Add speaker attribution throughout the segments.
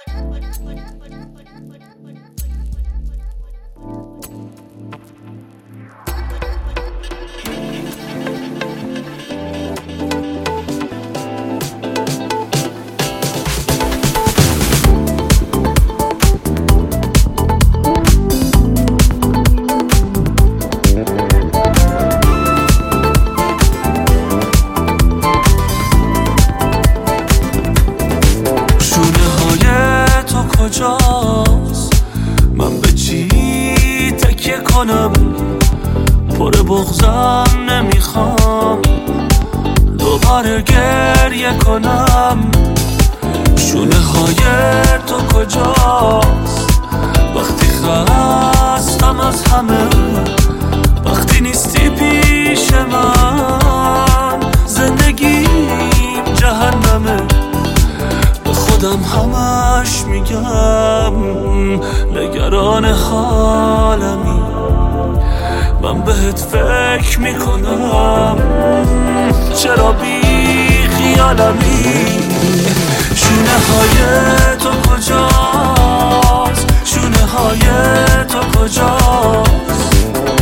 Speaker 1: من به چی تکیه کنم؟ پر بغضم نمیخوام دوباره گریه کنم. شونه های تو کجاست وقتی خستم از همه؟ وقتی نیستی پیش من زندگیم جهنمه. خودم همش میگم نگران حالمی، من بهت فکر میکنم چرا بی خیالمی. شونه های تو کجاست؟ شونه های تو کجاست؟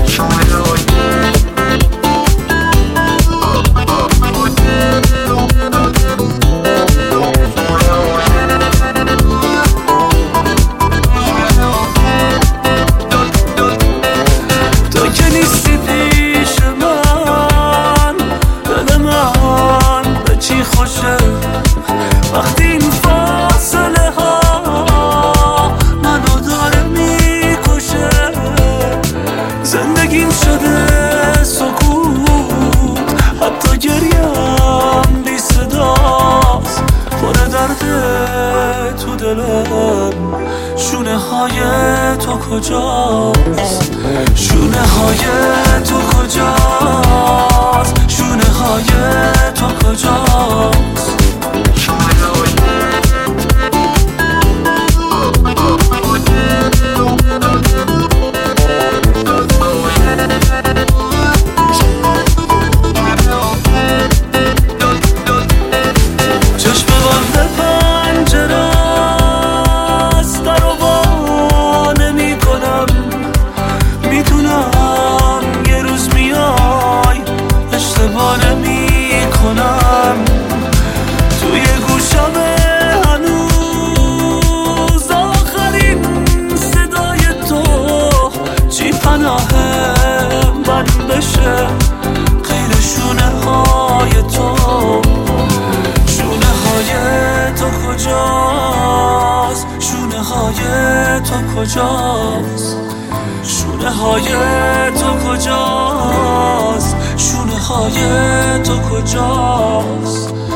Speaker 1: وقتی این فاصله ها منو داره میکشه، زندگیم شده سکوت، حتی گریم بی صداست. پر درده تو دلم، شونه های تو کجاست؟ شونه های تو کجاست؟ شونه های تو کجاست؟ توی گوشم هنوز آخرین صدای تو، چی پناهم من بشه غیر شونه های تو؟ شونه های تو کجاست؟ شونه های تو کجاست؟ شونه های تو کجاست؟ شونه های تو کجاست؟